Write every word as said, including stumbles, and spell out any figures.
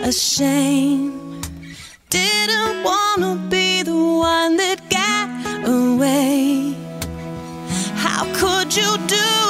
a shame. Didn't wanna be the one that got away. How could you do